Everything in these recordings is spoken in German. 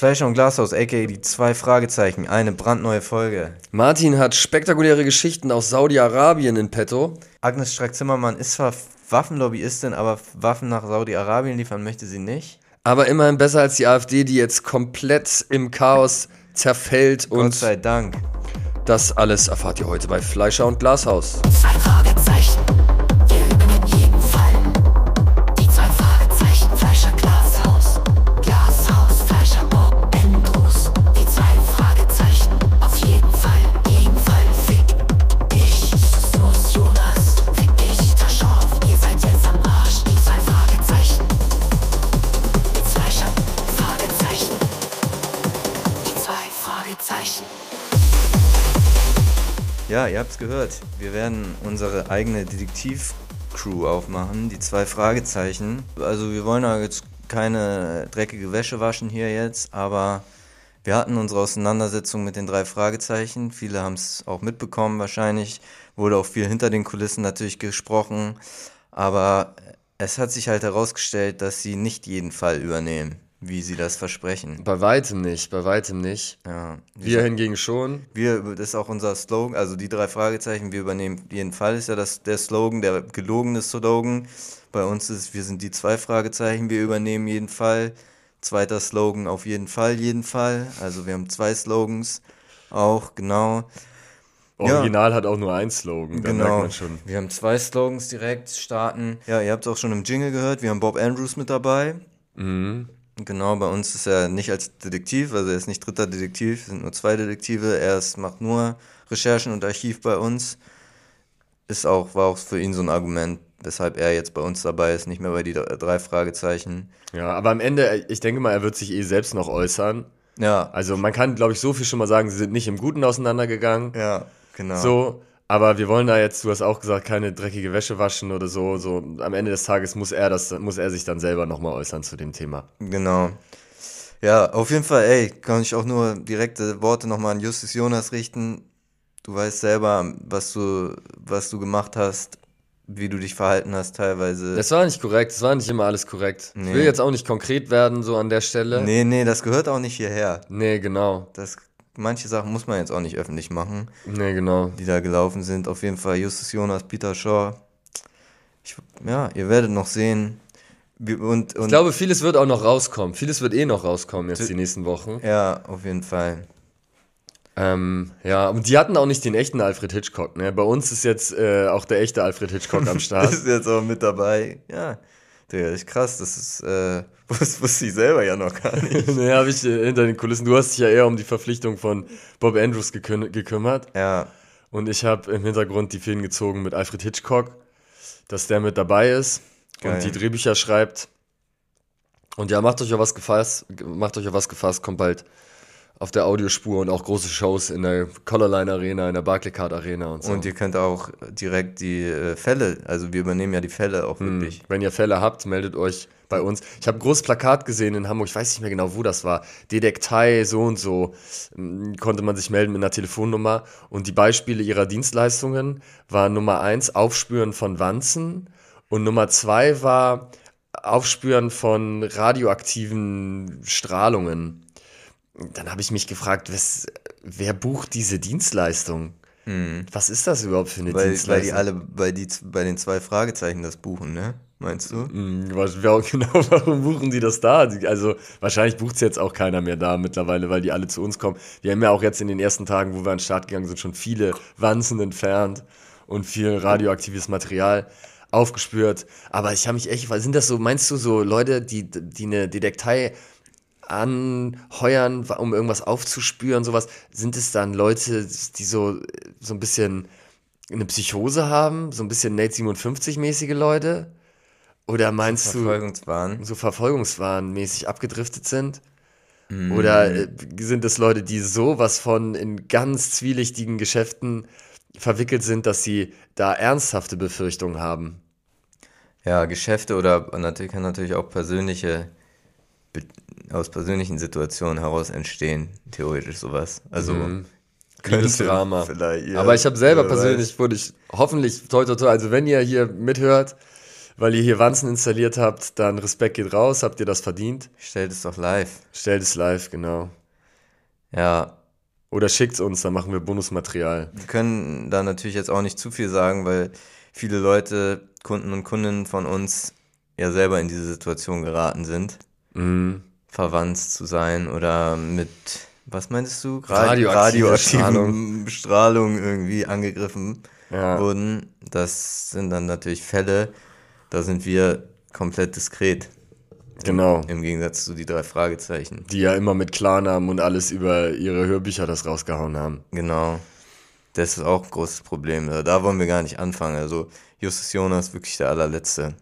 Fleischer und Glashaus, a.k.a. die 2 Fragezeichen, eine brandneue Folge. Martin hat spektakuläre Geschichten aus Saudi-Arabien in petto. Agnes Strack-Zimmermann ist zwar Waffenlobbyistin, aber Waffen nach Saudi-Arabien liefern möchte sie nicht. Aber immerhin besser als die AfD, die jetzt komplett im Chaos zerfällt. Gott sei Dank. Das alles erfahrt ihr heute bei Fleischer und Glashaus. 2 Fragezeichen, wir übernehmen jeden Fall. Die 2 Fragezeichen, Fleischer, Glashaus. Glashaus, Fleischer, Bob, Andrews. Die 2 Fragezeichen, auf jeden Fall. Fick dich, los, Jonas. Fick dich, Taschow. Ihr seid jetzt am Arsch. Die 2 Fragezeichen. Die Fleischer, Fragezeichen. Die 2 Fragezeichen. Ja, ihr habt's gehört. Wir werden unsere eigene Detektiv-Crew aufmachen, die 2 Fragezeichen. Also wir wollen da jetzt keine dreckige Wäsche waschen hier jetzt, aber wir hatten unsere Auseinandersetzung mit den 3 Fragezeichen. Viele haben es auch mitbekommen wahrscheinlich. Wurde auch viel hinter den Kulissen natürlich gesprochen. Aber es hat sich halt herausgestellt, dass sie nicht jeden Fall übernehmen, wie sie das versprechen. Bei weitem nicht. Ja, Wir hingegen schon. das ist auch unser Slogan, also die 3 Fragezeichen, wir übernehmen jeden Fall, ist ja der Slogan, der gelogene Slogan. Bei uns ist, wir sind die 2 Fragezeichen, wir übernehmen jeden Fall. Zweiter Slogan, auf jeden Fall, Also wir haben 2 Slogans auch, genau. Original hat auch nur einen Slogan, da merkt man schon. Wir haben 2 Slogans direkt starten. Ja, ihr habt es auch schon im Jingle gehört, wir haben Bob Andrews mit dabei. Mhm. Genau, bei uns ist er nicht als Detektiv, also er ist nicht dritter Detektiv, es sind nur 2 Detektive, macht nur Recherchen und Archiv bei uns. War auch für ihn so ein Argument, weshalb er jetzt bei uns dabei ist, nicht mehr bei die 3 Fragezeichen. Ja, aber am Ende, ich denke mal, er wird sich selbst noch äußern. Ja. Also man kann, glaube ich, so viel schon mal sagen, sie sind nicht im Guten auseinandergegangen. Ja, genau. So, aber wir wollen da jetzt, du hast auch gesagt, keine dreckige Wäsche waschen oder so. So am Ende des Tages muss er sich dann selber nochmal äußern zu dem Thema. Genau. Ja, auf jeden Fall, kann ich auch nur direkte Worte nochmal an Justus Jonas richten. Du weißt selber, was du gemacht hast, wie du dich verhalten hast teilweise. Das war nicht korrekt, das war nicht immer alles korrekt. Nee. Ich will jetzt auch nicht konkret werden, so an der Stelle. Nee, das gehört auch nicht hierher. Nee, genau. Manche Sachen muss man jetzt auch nicht öffentlich machen, Nee, genau. die da gelaufen sind. Auf jeden Fall Justus Jonas, Peter Shaw. Ihr werdet noch sehen. Und ich glaube, vieles wird auch noch rauskommen. Vieles wird noch rauskommen jetzt die nächsten Wochen. Ja, auf jeden Fall. Ja, und die hatten auch nicht den echten Alfred Hitchcock, ne? Bei uns ist jetzt auch der echte Alfred Hitchcock am Start. Das ist jetzt auch mit dabei. Ja, Digga, das ist krass. Das ist, wusste ich selber ja noch gar nicht. Ne, habe ich hinter den Kulissen. Du hast dich ja eher um die Verpflichtung von Bob Andrews gekümmert. Ja. Und ich habe im Hintergrund die Fäden gezogen mit Alfred Hitchcock, dass der mit dabei ist. Geil. Und die Drehbücher schreibt. Und ja, macht euch auf was gefasst, kommt bald auf der Audiospur und auch große Shows in der Colorline Arena, in der Barclaycard Arena und so. Und ihr könnt auch direkt die Fälle, also wir übernehmen ja die Fälle auch wirklich. Wenn ihr Fälle habt, meldet euch bei uns. Ich habe ein großes Plakat gesehen in Hamburg, ich weiß nicht mehr genau, wo das war. Detektei, so und so, konnte man sich melden mit einer Telefonnummer. Und die Beispiele ihrer Dienstleistungen waren Nummer 1, Aufspüren von Wanzen. Und Nummer 2 war Aufspüren von radioaktiven Strahlungen. Dann habe ich mich gefragt, wer bucht diese Dienstleistung? Was ist das überhaupt für eine Dienstleistung? Weil die alle bei den 2 Fragezeichen das buchen, ne? Meinst du? Genau, warum buchen die das da? Also wahrscheinlich bucht es jetzt auch keiner mehr da mittlerweile, weil die alle zu uns kommen. Wir haben ja auch jetzt in den ersten Tagen, wo wir an den Start gegangen sind, schon viele Wanzen entfernt und viel radioaktives Material aufgespürt. Aber ich habe mich echt, sind das so, meinst du so Leute, die eine Detektei anheuern, um irgendwas aufzuspüren, sowas? Sind es dann Leute, die so ein bisschen eine Psychose haben? So ein bisschen Nate 57-mäßige Leute? Oder meinst du so Verfolgungswahn-mäßig abgedriftet sind? Oder sind es Leute, die sowas von in ganz zwielichtigen Geschäften verwickelt sind, dass sie da ernsthafte Befürchtungen haben? Ja, Geschäfte oder kann natürlich auch aus persönlichen Situationen heraus entstehen, theoretisch sowas. Also Liebesdrama. Vielleicht, ja, aber ich habe selber persönlich, wurde ich hoffentlich, toi toi toi, also wenn ihr hier mithört, weil ihr hier Wanzen installiert habt, dann Respekt geht raus, habt ihr das verdient. Stellt es doch live. Stellt es live, genau. Ja, Oder schickt's uns, dann machen wir Bonusmaterial. wir können da natürlich jetzt auch nicht zu viel sagen, weil viele Leute, Kunden und Kundinnen von uns ja selber in diese Situation geraten sind, verwandt zu sein oder mit, was meinst du? Radioaktive Strahlung irgendwie angegriffen Ja. wurden. Das sind dann natürlich Fälle, da sind wir komplett diskret, Genau. im Gegensatz zu die 3 Fragezeichen. Die ja immer mit Klarnamen und alles über ihre Hörbücher das rausgehauen haben. Genau. Das ist auch ein großes Problem. Also da wollen wir gar nicht anfangen. Also Justus Jonas ist wirklich der allerletzte.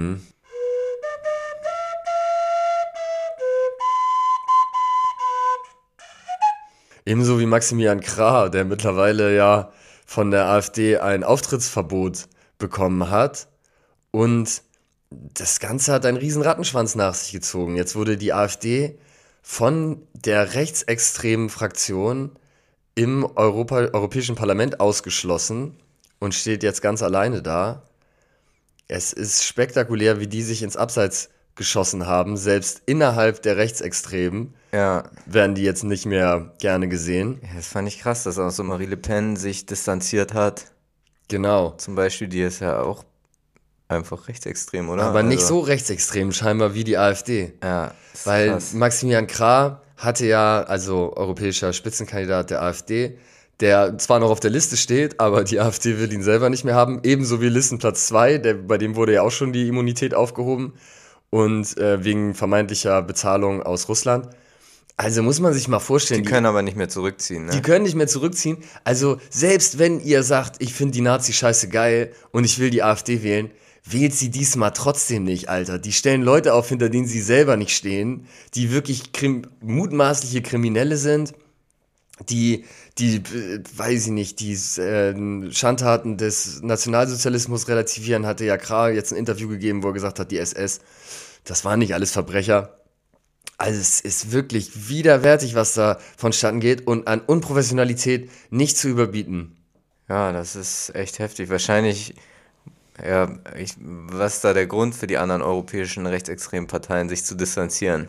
Ebenso wie Maximilian Krah, der mittlerweile ja von der AfD ein Auftrittsverbot bekommen hat. Und das Ganze hat einen riesen Rattenschwanz nach sich gezogen. Jetzt wurde die AfD von der rechtsextremen Fraktion im Europäischen Parlament ausgeschlossen und steht jetzt ganz alleine da. Es ist spektakulär, wie die sich ins Abseits geschossen haben. Selbst innerhalb der Rechtsextremen Ja, werden die jetzt nicht mehr gerne gesehen. das fand ich krass, dass auch so Marie Le Pen sich distanziert hat. Genau. Zum Beispiel, die ist ja auch einfach rechtsextrem, oder? Aber nicht Also, so rechtsextrem scheinbar wie die AfD. Ja, das ist Weil krass. Maximilian Krah hatte ja, also europäischer Spitzenkandidat der AfD, der zwar noch auf der Liste steht, aber die AfD will ihn selber nicht mehr haben. Ebenso wie Listenplatz 2, bei dem wurde ja auch schon die Immunität aufgehoben. Und wegen vermeintlicher Bezahlung aus Russland. Also muss man sich mal vorstellen, Die können aber nicht mehr zurückziehen, ne? die können nicht mehr zurückziehen. Also selbst wenn ihr sagt, ich finde die Nazi-Scheiße geil und ich will die AfD wählen, wählt sie diesmal trotzdem nicht, Alter. Die stellen Leute auf, hinter denen sie selber nicht stehen, die wirklich mutmaßliche Kriminelle sind, die weiß ich nicht, die Schandtaten des Nationalsozialismus relativieren, hatte ja Krah jetzt ein Interview gegeben, wo er gesagt hat, die SS, das waren nicht alles Verbrecher. Also es ist wirklich widerwärtig, was da vonstatten geht und an Unprofessionalität nicht zu überbieten. Ja, das ist echt heftig. Wahrscheinlich, ja, was ist da der Grund für die anderen europäischen rechtsextremen Parteien, sich zu distanzieren?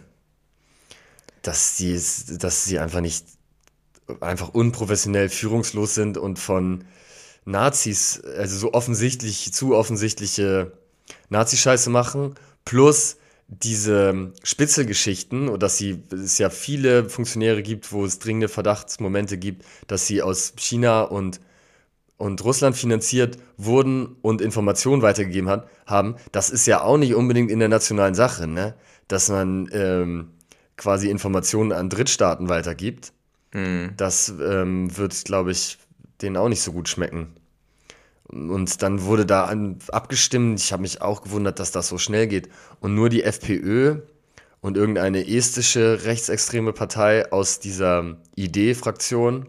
Dass sie einfach unprofessionell führungslos sind und von Nazis, also so zu offensichtliche Nazi-Scheiße machen, plus diese Spitzelgeschichten, und dass es ja viele Funktionäre gibt, wo es dringende Verdachtsmomente gibt, dass sie aus China und Russland finanziert wurden und Informationen weitergegeben haben, das ist ja auch nicht unbedingt in der nationalen Sache, ne? Dass man quasi Informationen an Drittstaaten weitergibt. Das wird, glaube ich, denen auch nicht so gut schmecken. Und dann wurde da abgestimmt. Ich habe mich auch gewundert, dass das so schnell geht. Und nur die FPÖ und irgendeine estische rechtsextreme Partei aus dieser ID-Fraktion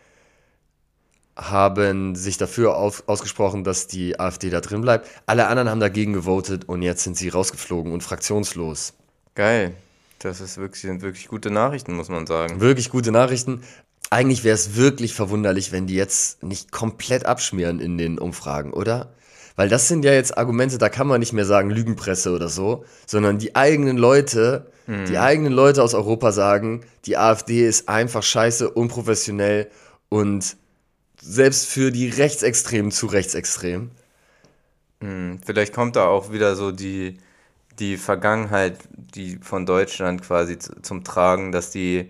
haben sich dafür ausgesprochen, dass die AfD da drin bleibt. Alle anderen haben dagegen gewotet und jetzt sind sie rausgeflogen und fraktionslos. Geil. Sind wirklich gute Nachrichten, muss man sagen. Wirklich gute Nachrichten. Eigentlich wäre es wirklich verwunderlich, wenn die jetzt nicht komplett abschmieren in den Umfragen, oder? Weil das sind ja jetzt Argumente, da kann man nicht mehr sagen Lügenpresse oder so, sondern die eigenen Leute aus Europa sagen, die AfD ist einfach scheiße, unprofessionell und selbst für die Rechtsextremen zu rechtsextrem. Vielleicht kommt da auch wieder so die Vergangenheit, die von Deutschland quasi zum Tragen, dass die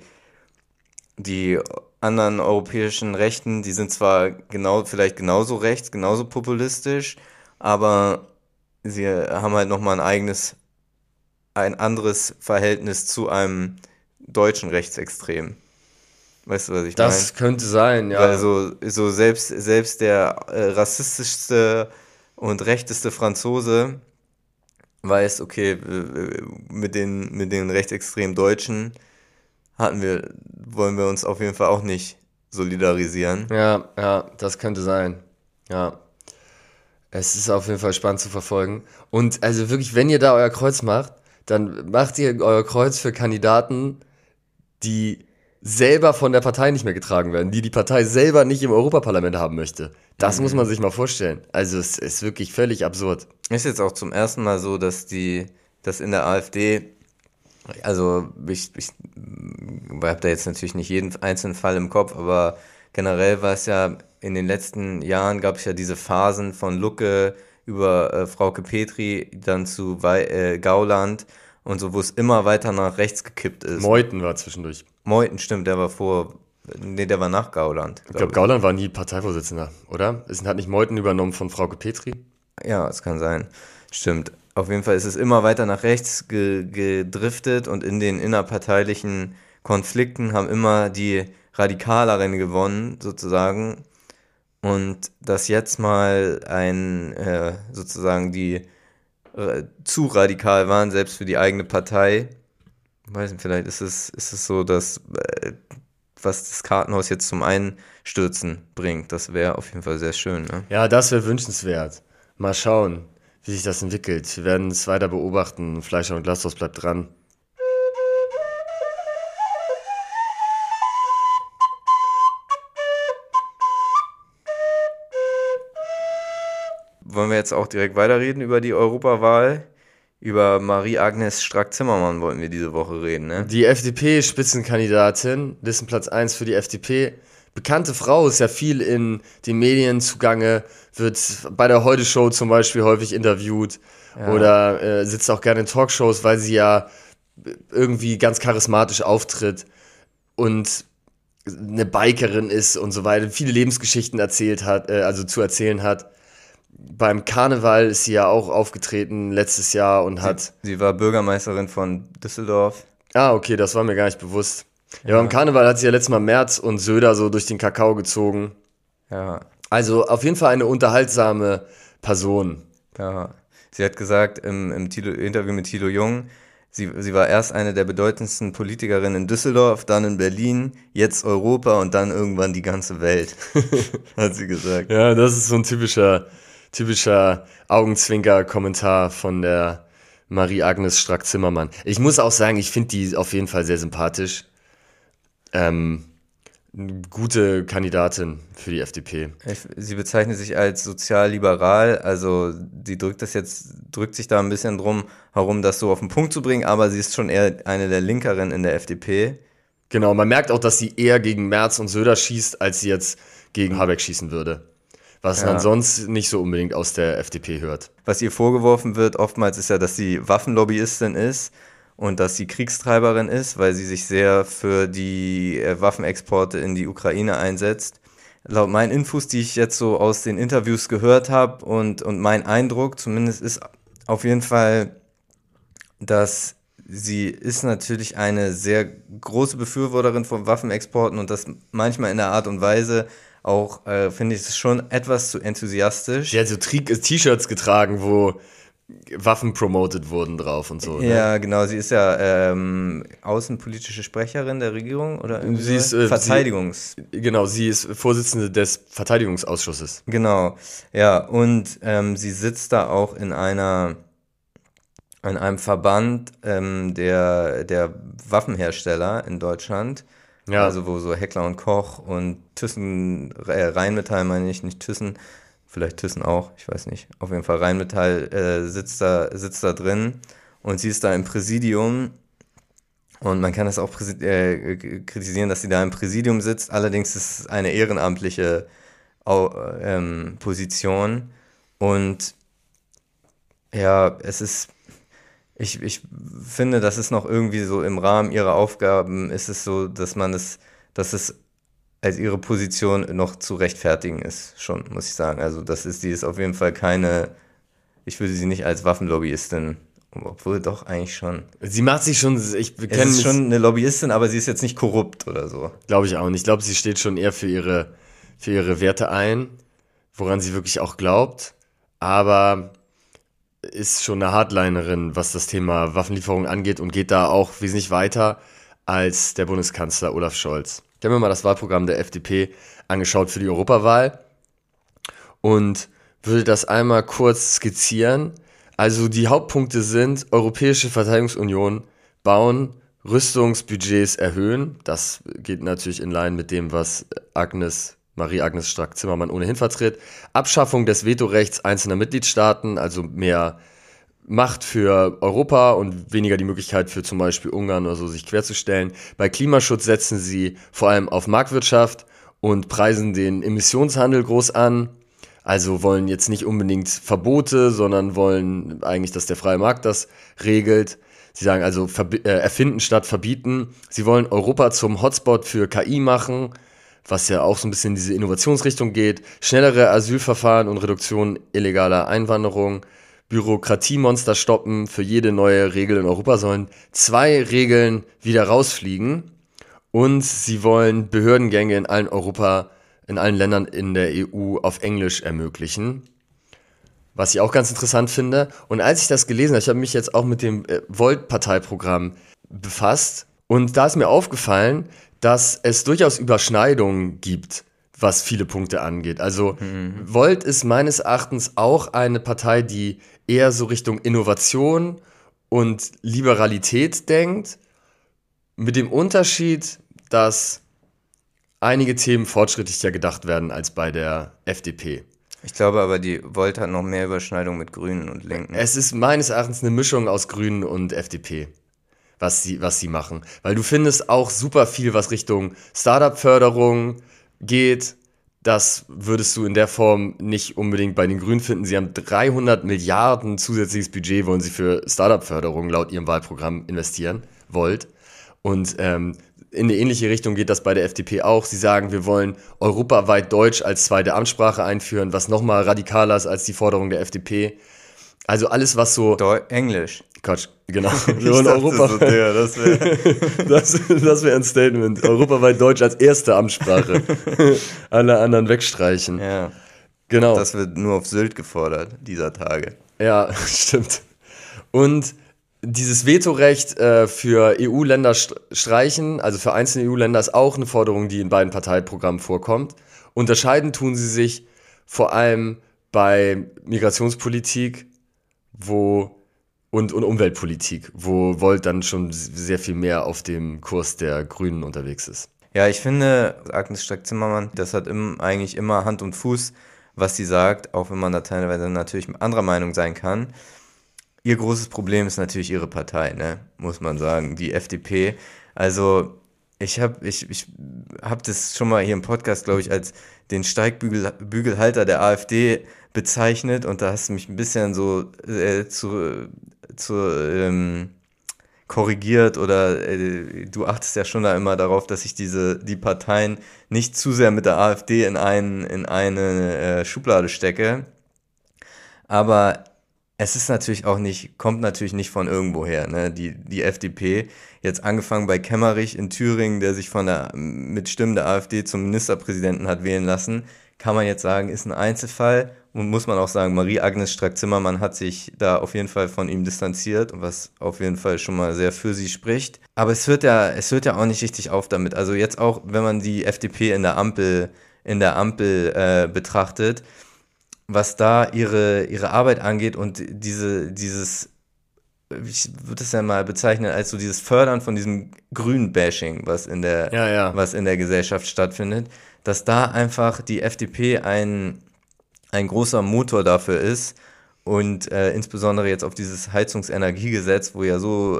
anderen europäischen Rechten, die sind zwar vielleicht genauso rechts, genauso populistisch, aber sie haben halt nochmal ein anderes Verhältnis zu einem deutschen Rechtsextrem. Weißt du, was ich meine? Das könnte sein, ja. Weil so selbst der rassistischste und rechteste Franzose weiß, okay, mit den rechtsextremen Deutschen wollen wir uns auf jeden Fall auch nicht solidarisieren. Ja, das könnte sein. Ja. Es ist auf jeden Fall spannend zu verfolgen. Und also wirklich, wenn ihr da euer Kreuz macht, dann macht ihr euer Kreuz für Kandidaten, die selber von der Partei nicht mehr getragen werden, die Partei selber nicht im Europaparlament haben möchte. Das muss man sich mal vorstellen. Also es ist wirklich völlig absurd. Ist jetzt auch zum ersten Mal so, dass in der AfD, also ich habe da jetzt natürlich nicht jeden einzelnen Fall im Kopf, aber generell war es ja, in den letzten Jahren gab es ja diese Phasen von Lucke über Frauke Petry, dann zu Gauland und so, wo es immer weiter nach rechts gekippt ist. Meuthen war zwischendurch. Meuthen, stimmt, der war nach Gauland. Ich glaube, Gauland war nie Parteivorsitzender, oder? Hat nicht Meuthen übernommen von Frauke Petry? Ja, es kann sein. Stimmt. Auf jeden Fall ist es immer weiter nach rechts gedriftet und in den innerparteilichen Konflikten haben immer die Radikaleren gewonnen, sozusagen. Und dass jetzt mal sozusagen die zu radikal waren, selbst für die eigene Partei. Ich weiß nicht, vielleicht ist es so, dass was das Kartenhaus jetzt zum Einstürzen bringt. Das wäre auf jeden Fall sehr schön. Ne? Ja, das wäre wünschenswert. Mal schauen, wie sich das entwickelt. Wir werden es weiter beobachten. Fleischer und Glashaus bleibt dran. Wollen wir jetzt auch direkt weiterreden über die Europawahl? Über Marie-Agnes Strack-Zimmermann wollten wir diese Woche reden, ne? Die FDP-Spitzenkandidatin, Listenplatz 1 für die FDP. Bekannte Frau, ist ja viel in den Medien zugange, wird bei der Heute-Show zum Beispiel häufig interviewt oder sitzt auch gerne in Talkshows, weil sie ja irgendwie ganz charismatisch auftritt und eine Bikerin ist und so weiter, viele Lebensgeschichten zu erzählen hat. Beim Karneval ist sie ja auch aufgetreten letztes Jahr und hat... Sie war Bürgermeisterin von Düsseldorf. Ah, okay, das war mir gar nicht bewusst. Ja, beim Karneval hat sie ja letztes Mal Merz und Söder so durch den Kakao gezogen. Ja. Also auf jeden Fall eine unterhaltsame Person. Ja. Sie hat gesagt im Interview mit Thilo Jung, sie war erst eine der bedeutendsten Politikerinnen in Düsseldorf, dann in Berlin, jetzt Europa und dann irgendwann die ganze Welt, hat sie gesagt. Ja, das ist so ein typischer Augenzwinker-Kommentar von der Marie-Agnes Strack-Zimmermann. Ich muss auch sagen, ich finde die auf jeden Fall sehr sympathisch. Gute Kandidatin für die FDP. Sie bezeichnet sich als sozialliberal, also sie drückt sich da ein bisschen drum herum, das so auf den Punkt zu bringen, aber sie ist schon eher eine der Linkeren in der FDP. Genau, man merkt auch, dass sie eher gegen Merz und Söder schießt, als sie jetzt gegen Habeck schießen würde. Was man sonst nicht so unbedingt aus der FDP hört. Was ihr vorgeworfen wird oftmals ist ja, dass sie Waffenlobbyistin ist und dass sie Kriegstreiberin ist, weil sie sich sehr für die Waffenexporte in die Ukraine einsetzt. Laut meinen Infos, die ich jetzt so aus den Interviews gehört habe und mein Eindruck zumindest ist auf jeden Fall, dass sie ist natürlich eine sehr große Befürworterin von Waffenexporten und das manchmal in der Art und Weise auch, finde ich es schon etwas zu enthusiastisch. Sie hat so T-Shirts getragen, wo Waffen promoted wurden drauf und so. Ne? Ja, genau. Sie ist ja außenpolitische Sprecherin der Regierung oder irgendwie sie ist sie ist Vorsitzende des Verteidigungsausschusses. Genau, ja. Und sie sitzt da auch in einem Verband der Waffenhersteller in Deutschland. Ja. Also wo so Heckler und Koch und Thyssen, Rheinmetall meine ich, nicht Thyssen, vielleicht Thyssen auch, ich weiß nicht. Auf jeden Fall Rheinmetall sitzt da drin und sie ist da im Präsidium und man kann das auch kritisieren, dass sie da im Präsidium sitzt. Allerdings ist es eine ehrenamtliche Position und ja, ich finde, das ist noch irgendwie so im Rahmen ihrer Aufgaben ist es so, dass es als ihre Position noch zu rechtfertigen ist, schon, muss ich sagen. Also die ist auf jeden Fall ich würde sie nicht als Waffenlobbyistin, obwohl doch eigentlich schon. Sie macht sich schon, es ist schon eine Lobbyistin, aber sie ist jetzt nicht korrupt oder so. Glaube ich auch nicht. Ich glaube, sie steht schon eher für ihre Werte ein, woran sie wirklich auch glaubt, aber ist schon eine Hardlinerin, was das Thema Waffenlieferung angeht und geht da auch wesentlich weiter als der Bundeskanzler Olaf Scholz. Ich habe mir mal das Wahlprogramm der FDP angeschaut für die Europawahl und würde das einmal kurz skizzieren. Also die Hauptpunkte sind Europäische Verteidigungsunion bauen Rüstungsbudgets erhöhen. Das geht natürlich in Line mit dem, was Marie-Agnes Strack-Zimmermann ohnehin vertritt. Abschaffung des Vetorechts einzelner Mitgliedstaaten, also mehr Macht für Europa und weniger die Möglichkeit für zum Beispiel Ungarn oder so, sich querzustellen. Bei Klimaschutz setzen sie vor allem auf Marktwirtschaft und preisen den Emissionshandel groß an. Also wollen jetzt nicht unbedingt Verbote, sondern wollen eigentlich, dass der freie Markt das regelt. Sie sagen also erfinden statt verbieten. Sie wollen Europa zum Hotspot für KI machen, was ja auch so ein bisschen in diese Innovationsrichtung geht. Schnellere Asylverfahren und Reduktion illegaler Einwanderung. Bürokratiemonster stoppen. Für jede neue Regel in Europa sollen 2 Regeln wieder rausfliegen. Und sie wollen Behördengänge in allen Ländern in der EU auf Englisch ermöglichen. Was ich auch ganz interessant finde. Und als ich das gelesen habe, ich habe mich jetzt auch mit dem Volt-Parteiprogramm befasst. Und da ist mir aufgefallen, dass es durchaus Überschneidungen gibt, was viele Punkte angeht. Also Volt ist meines Erachtens auch eine Partei, die eher so Richtung Innovation und Liberalität denkt, mit dem Unterschied, dass einige Themen fortschrittlicher gedacht werden als bei der FDP. Ich glaube aber, die Volt hat noch mehr Überschneidung mit Grünen und Linken. Es ist meines Erachtens eine Mischung aus Grünen und FDP, was sie machen. Weil du findest auch super viel, was Richtung Startup-Förderung geht. Das würdest du in der Form nicht unbedingt bei den Grünen finden. Sie haben 300 Milliarden zusätzliches Budget, wollen sie für Startup-Förderung laut ihrem Wahlprogramm investieren, Volt. Und in eine ähnliche Richtung geht das bei der FDP auch. Sie sagen, wir wollen europaweit Deutsch als zweite Amtssprache einführen, was nochmal radikaler ist als die Forderung der FDP. Also alles, was so... Englisch. Quatsch, genau. Wir wollen europaweit. Das wär ein Statement. Europaweit Deutsch als erste Amtssprache. Alle anderen wegstreichen. Ja. Genau. Das wird nur auf Sylt gefordert, dieser Tage. Ja, stimmt. Und dieses Vetorecht für EU-Länder streichen, also für einzelne EU-Länder, ist auch eine Forderung, die in beiden Parteiprogrammen vorkommt. Unterscheiden tun sie sich vor allem bei Migrationspolitik und Umweltpolitik, wo Volt dann schon sehr viel mehr auf dem Kurs der Grünen unterwegs ist. Ja, ich finde, Agnes Strack-Zimmermann, das hat eigentlich immer Hand und Fuß, was sie sagt, auch wenn man da teilweise natürlich anderer Meinung sein kann. Ihr großes Problem ist natürlich ihre Partei, ne? Muss man sagen, die FDP. Also ich hab das schon mal hier im Podcast, glaube ich, als den Steigbügelhalter der AfD bezeichnet und da hast du mich ein bisschen so korrigiert oder du achtest ja schon da immer darauf, dass ich die Parteien nicht zu sehr mit der AfD in eine Schublade stecke. Aber es ist natürlich kommt natürlich nicht von irgendwoher, ne? Die FDP, jetzt angefangen bei Kemmerich in Thüringen, der sich mit Stimmen der AfD zum Ministerpräsidenten hat wählen lassen, kann man jetzt sagen, ist ein Einzelfall. Und muss man auch sagen, Marie-Agnes Strack-Zimmermann hat sich da auf jeden Fall von ihm distanziert, was auf jeden Fall schon mal sehr für sie spricht. Aber es hört ja auch nicht richtig auf damit. Also jetzt auch, wenn man die FDP in der Ampel betrachtet, was da ihre Arbeit angeht und dieses, ich würde es ja mal bezeichnen als so dieses Fördern von diesem Grün-Bashing, was in der Gesellschaft stattfindet, dass da einfach die FDP ein großer Motor dafür ist und insbesondere jetzt auf dieses Heizungsenergiegesetz, wo ja so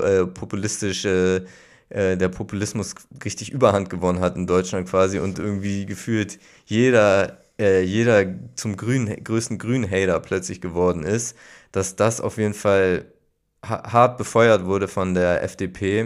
der Populismus richtig Überhand gewonnen hat in Deutschland quasi und irgendwie gefühlt jeder zum größten Grün-Hater plötzlich geworden ist, dass das auf jeden Fall hart befeuert wurde von der FDP.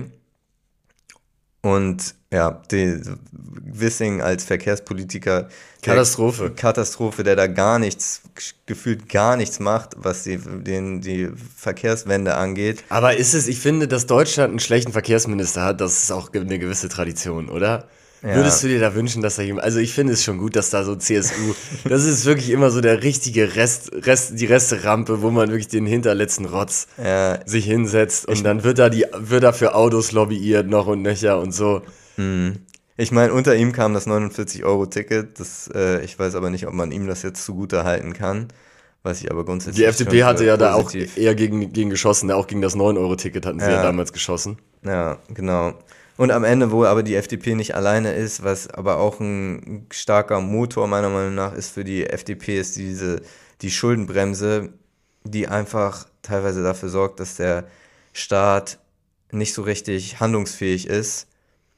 Und ja, Wissing als Verkehrspolitiker. Katastrophe, der da gefühlt gar nichts macht, was die Verkehrswende angeht. Aber ich finde, dass Deutschland einen schlechten Verkehrsminister hat, das ist auch eine gewisse Tradition, oder? Ja. Würdest du dir da wünschen, dass da also ich finde es schon gut, dass da so CSU, das ist wirklich immer so der richtige die Resterampe, wo man wirklich den hinterletzten Rotz sich hinsetzt und dann wird da für Autos lobbyiert noch und nöcher und so. Ich meine, unter ihm kam das 49-Euro-Ticket, ich weiß aber nicht, ob man ihm das jetzt zugute halten kann, was ich aber grundsätzlich Die FDP schon hatte für ja da auch positiv- eher gegen geschossen, auch gegen das 9-Euro-Ticket hatten sie ja damals geschossen. Ja, genau. Und am Ende, wo aber die FDP nicht alleine ist, was aber auch ein starker Motor meiner Meinung nach ist für die FDP, ist die Schuldenbremse, die einfach teilweise dafür sorgt, dass der Staat nicht so richtig handlungsfähig ist.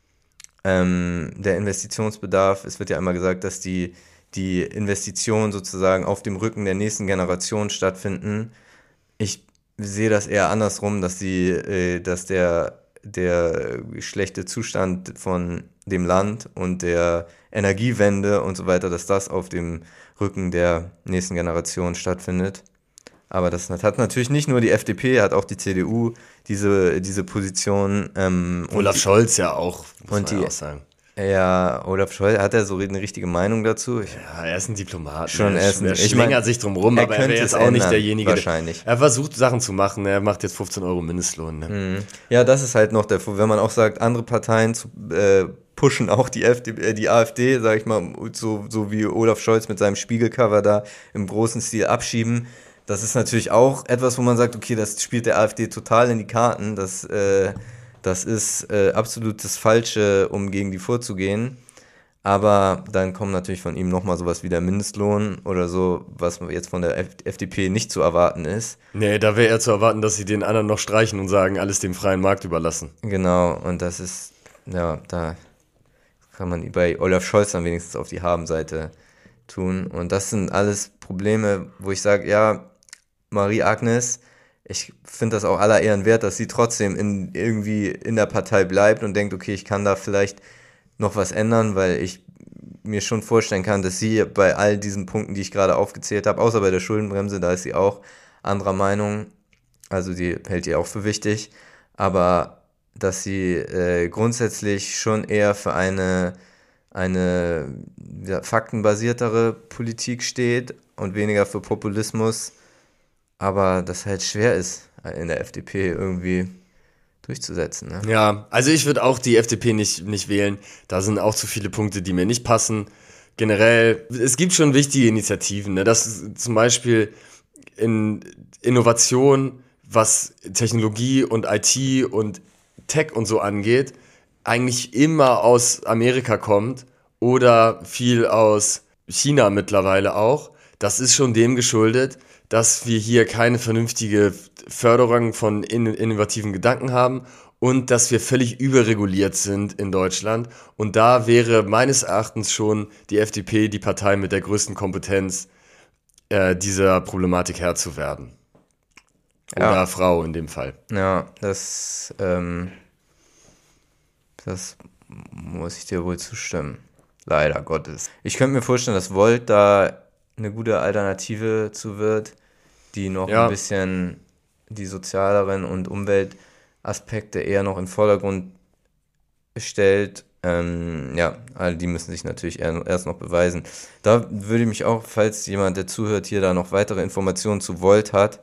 Der Investitionsbedarf, es wird ja immer gesagt, dass die Investitionen sozusagen auf dem Rücken der nächsten Generation stattfinden. Ich sehe das eher andersrum, dass der schlechte Zustand von dem Land und der Energiewende und so weiter, dass das auf dem Rücken der nächsten Generation stattfindet. Aber das hat natürlich nicht nur die FDP, hat auch die CDU diese Position. Olaf Scholz ja auch, muss und man ja die- auch sagen. Ja, Olaf Scholz, hat er so eine richtige Meinung dazu? Ja, er ist ein Diplomat. Schon, er er ist ein- ich schlängert mein, sich drum rum, er aber er könnte wäre es jetzt auch nicht ändern, derjenige. wahrscheinlich. Er versucht Sachen zu machen, er macht jetzt 15 Euro Mindestlohn. Ne? Ja, das ist halt noch wenn man auch sagt, andere Parteien pushen auch die AfD, sag ich mal, so wie Olaf Scholz mit seinem Spiegelcover da im großen Stil abschieben. Das ist natürlich auch etwas, wo man sagt, okay, das spielt der AfD total in die Karten. Das ist absolut das Falsche, um gegen die vorzugehen. Aber dann kommt natürlich von ihm nochmal sowas wie der Mindestlohn oder so, was jetzt von der FDP nicht zu erwarten ist. Nee, da wäre eher zu erwarten, dass sie den anderen noch streichen und sagen, alles dem freien Markt überlassen. Genau, und das ist, ja, da kann man bei Olaf Scholz dann wenigstens auf die Habenseite tun. Und das sind alles Probleme, wo ich sage, ja, Marie-Agnes, ich finde das auch aller Ehren wert, dass sie trotzdem irgendwie in der Partei bleibt und denkt, okay, ich kann da vielleicht noch was ändern, weil ich mir schon vorstellen kann, dass sie bei all diesen Punkten, die ich gerade aufgezählt habe, außer bei der Schuldenbremse, da ist sie auch anderer Meinung, also die hält die auch für wichtig, aber dass sie grundsätzlich schon eher für eine faktenbasiertere Politik steht und weniger für Populismus, aber das halt schwer ist, in der FDP irgendwie durchzusetzen. Ne? Ja, also ich würde auch die FDP nicht wählen. Da sind auch zu viele Punkte, die mir nicht passen. Generell, es gibt schon wichtige Initiativen, ne? Dass zum Beispiel in Innovation, was Technologie und IT und Tech und so angeht, eigentlich immer aus Amerika kommt oder viel aus China mittlerweile auch. Das ist schon dem geschuldet, dass wir hier keine vernünftige Förderung von innovativen Gedanken haben und dass wir völlig überreguliert sind in Deutschland. Und da wäre meines Erachtens schon die FDP die Partei mit der größten Kompetenz, dieser Problematik Herr zu werden. Oder Ja. Frau in dem Fall. Ja, das muss ich dir wohl zustimmen. Leider Gottes. Ich könnte mir vorstellen, dass Volt da eine gute Alternative zu wird, die noch Ja. ein bisschen die sozialeren und Umweltaspekte eher noch in den Vordergrund stellt. Ja, all die müssen sich natürlich erst noch beweisen. Da würde mich auch, falls jemand, der zuhört, hier da noch weitere Informationen zu Volt hat,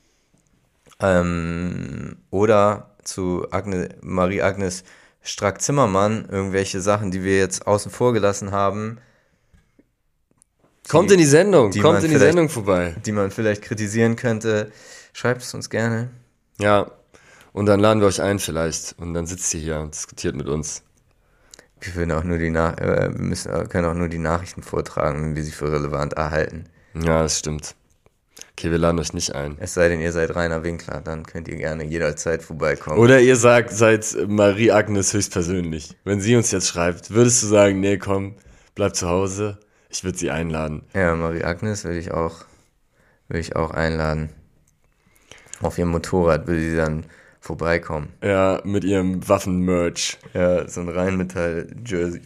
oder zu Marie-Agnes Strack-Zimmermann, irgendwelche Sachen, die wir jetzt außen vor gelassen haben, Kommt in die Sendung, die kommt man in die vielleicht- Sendung vorbei. die man vielleicht kritisieren könnte, schreibt es uns gerne. Ja, und dann laden wir euch ein vielleicht. Und dann sitzt ihr hier und diskutiert mit uns. Wir können auch nur können auch nur die Nachrichten vortragen, wenn wir sie für relevant erhalten. Ja, das stimmt. Okay, wir laden euch nicht ein. Es sei denn, ihr seid Rainer Winkler, dann könnt ihr gerne jederzeit vorbeikommen. Oder ihr seid Marie-Agnes höchstpersönlich. Wenn sie uns jetzt schreibt, würdest du sagen, nee, komm, bleib zu Hause? Ich würde sie einladen. Ja, Marie-Agnes will ich auch einladen. Auf ihrem Motorrad will sie dann vorbeikommen. Ja, mit ihrem Waffen-Merch. Ja, so ein Rheinmetall-Jersey.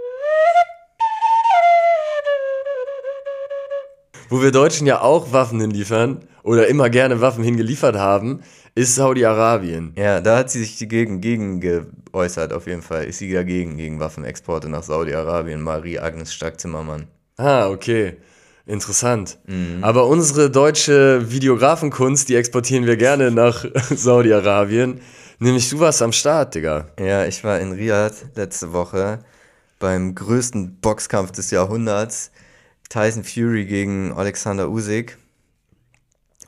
Wo wir Deutschen ja auch Waffen hinliefern oder immer gerne Waffen hingeliefert haben, ist Saudi-Arabien. Ja, da hat sie sich gegen geäußert, auf jeden Fall. Ist sie dagegen, gegen Waffenexporte nach Saudi-Arabien. Marie-Agnes Strack-Zimmermann. Ah, okay. Interessant. Aber unsere deutsche Videografenkunst, die exportieren wir gerne nach Saudi-Arabien. Nämlich du warst am Start, Digga. Ja, ich war in Riyadh letzte Woche beim größten Boxkampf des Jahrhunderts. Tyson Fury gegen Alexander Usyk.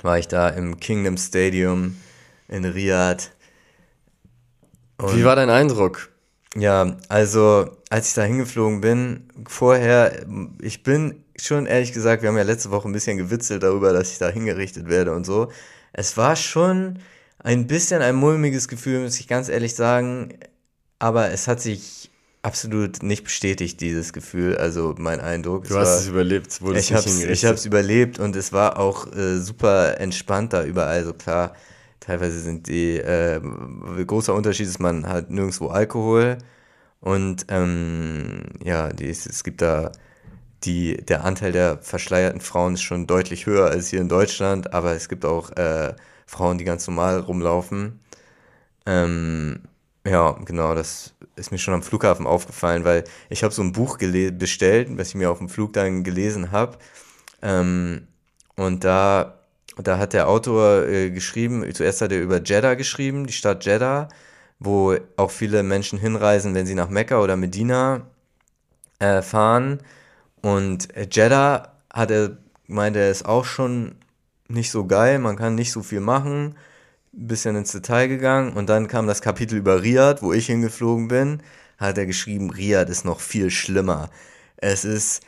war ich da im Kingdom Stadium in Riyadh. Wie war dein Eindruck? Ja, also als ich da hingeflogen bin, vorher, ich bin schon ehrlich gesagt, wir haben ja letzte Woche ein bisschen gewitzelt darüber, dass ich da hingerichtet werde und so. Es war schon ein bisschen ein mulmiges Gefühl, muss ich ganz ehrlich sagen, aber es hat sich absolut nicht bestätigt, dieses Gefühl, also mein Eindruck. Du hast es überlebt, wurdest Ich nicht hab's hingerichtet. überlebt und es war auch super entspannt da überall. So klar, teilweise sind großer Unterschied ist, man hat nirgendwo Alkohol und ja, es gibt da der Anteil der verschleierten Frauen ist schon deutlich höher als hier in Deutschland, aber es gibt auch Frauen, die ganz normal rumlaufen. Ähm, ja, genau, das ist mir schon am Flughafen aufgefallen, weil ich habe so ein Buch bestellt, was ich mir auf dem Flug dann gelesen habe. Ähm, und da hat der Autor geschrieben, zuerst hat er über Jeddah geschrieben, die Stadt Jeddah, wo auch viele Menschen hinreisen, wenn sie nach Mekka oder Medina fahren. Und Jeddah meinte er, ist auch schon nicht so geil, man kann nicht so viel machen, ein bisschen ins Detail gegangen und dann kam das Kapitel über Riyadh, wo ich hingeflogen bin, hat er geschrieben, Riyadh ist noch viel schlimmer. Es ist,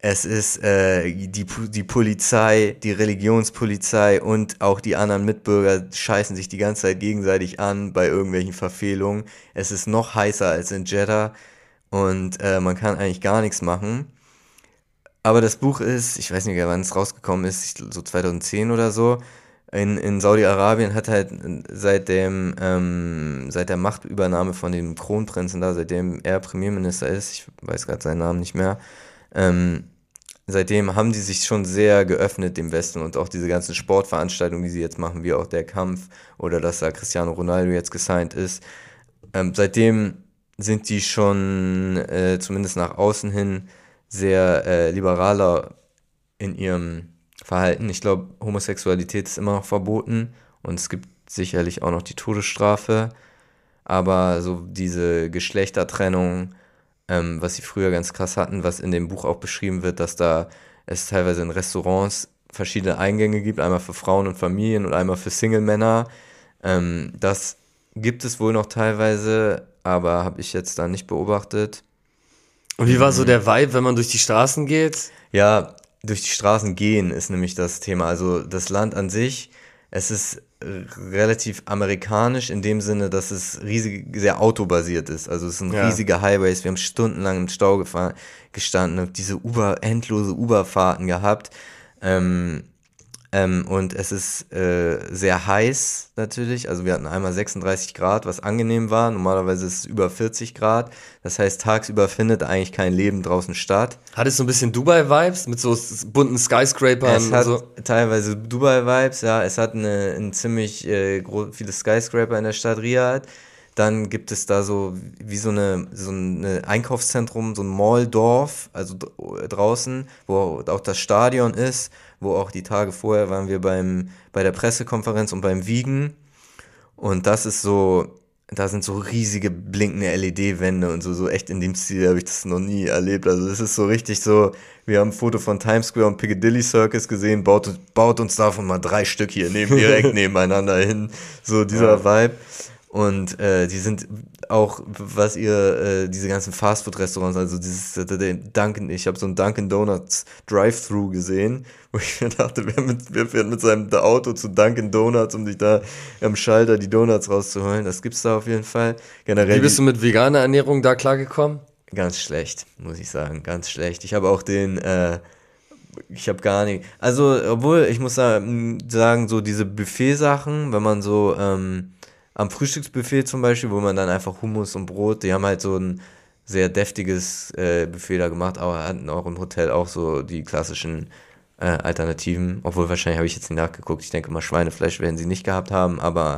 die Polizei, die Religionspolizei und auch die anderen Mitbürger scheißen sich die ganze Zeit gegenseitig an bei irgendwelchen Verfehlungen. Es ist noch heißer als in Jeddah und man kann eigentlich gar nichts machen. Aber das Buch ist, ich weiß nicht, wann es rausgekommen ist, so 2010 oder so. In Saudi-Arabien hat halt seit der Machtübernahme von dem Kronprinzen da, seitdem er Premierminister ist, ich weiß gerade seinen Namen nicht mehr, ähm, seitdem haben die sich schon sehr geöffnet dem Westen und auch diese ganzen Sportveranstaltungen, die sie jetzt machen, wie auch der Kampf oder dass da Cristiano Ronaldo jetzt gesigned ist. Seitdem sind die schon zumindest nach außen hin sehr liberaler in ihrem Verhalten. Ich glaube, Homosexualität ist immer noch verboten und es gibt sicherlich auch noch die Todesstrafe, aber so diese Geschlechtertrennung, was sie früher ganz krass hatten, was in dem Buch auch beschrieben wird, dass da es teilweise in Restaurants verschiedene Eingänge gibt, einmal für Frauen und Familien und einmal für Single-Männer. Das gibt es wohl noch teilweise, aber habe ich jetzt da nicht beobachtet. Und wie war so der Vibe, wenn man durch die Straßen geht? Ja, durch die Straßen gehen ist nämlich das Thema. Also das Land an sich, es ist relativ amerikanisch in dem Sinne, dass es sehr autobasiert ist. Also es sind Ja. riesige Highways. Wir haben stundenlang im Stau gestanden und diese endlose Uberfahrten gehabt. Und es ist sehr heiß natürlich. Also wir hatten einmal 36 Grad, was angenehm war. Normalerweise ist es über 40 Grad. Das heißt, tagsüber findet eigentlich kein Leben draußen statt. Hat es so ein bisschen Dubai-Vibes mit so bunten Skyscrapern Es und hat so? teilweise Dubai-Vibes, ja. Es hat ein ziemlich viele Skyscraper in der Stadt Riyadh. Dann gibt es da so wie so eine Einkaufszentrum, so ein Mall-Dorf, also draußen, wo auch das Stadion ist, wo auch die Tage vorher waren wir bei der Pressekonferenz und beim Wiegen. Und das ist so, da sind so riesige blinkende LED-Wände und so echt in dem Stil habe ich das noch nie erlebt. Also es ist so richtig so, wir haben ein Foto von Times Square und Piccadilly Circus gesehen, baut uns davon mal 3 Stück hier direkt nebeneinander hin. So dieser Vibe. Und die sind auch, was diese ganzen Fastfood-Restaurants, also ich habe so einen Dunkin' Donuts Drive-Thru gesehen, wo ich mir dachte, wer fährt mit seinem Auto zu Dunkin' Donuts, um sich da am Schalter die Donuts rauszuholen. Das gibt's da auf jeden Fall. Generell Wie bist du mit veganer Ernährung da klargekommen? ganz schlecht, muss ich sagen, ganz schlecht. Ich habe auch ich habe gar nicht, also obwohl, ich muss sagen, so diese Buffet-Sachen, wenn man so am Frühstücksbuffet zum Beispiel, wo man dann einfach Hummus und Brot, die haben halt so ein sehr deftiges Buffet da gemacht, aber hatten auch im Hotel auch so die klassischen Alternativen, obwohl wahrscheinlich habe ich jetzt nicht nachgeguckt, ich denke mal Schweinefleisch werden sie nicht gehabt haben, aber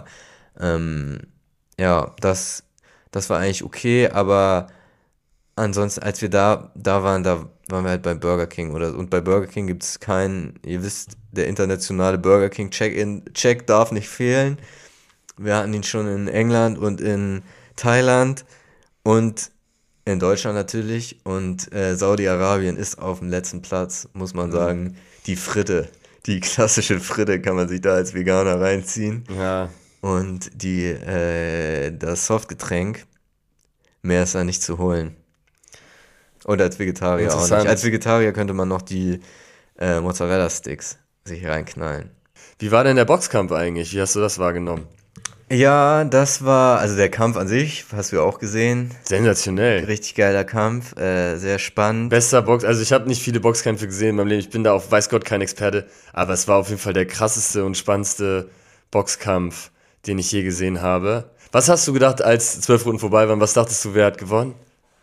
ja, das war eigentlich okay, aber ansonsten, als wir da waren, da waren wir halt bei Burger King und bei Burger King gibt es ihr wisst, der internationale Burger King Check darf nicht fehlen. Wir hatten ihn schon in England und in Thailand und in Deutschland natürlich. Und Saudi-Arabien ist auf dem letzten Platz, muss man sagen. Die Fritte. Die klassische Fritte kann man sich da als Veganer reinziehen. Ja. Und das Softgetränk, mehr ist da nicht zu holen. Und als Vegetarier auch nicht. Interessant. Als Vegetarier könnte man noch die Mozzarella-Sticks sich reinknallen. Wie war denn der Boxkampf eigentlich? Wie hast du das wahrgenommen? Ja, das war, also der Kampf an sich, hast du ja auch gesehen. Sensationell. Richtig geiler Kampf, sehr spannend. Bester Box, also ich habe nicht viele Boxkämpfe gesehen in meinem Leben. Ich bin da auf weiß Gott kein Experte, aber es war auf jeden Fall der krasseste und spannendste Boxkampf, den ich je gesehen habe. Was hast du gedacht, als 12 Runden vorbei waren? Was dachtest du, wer hat gewonnen?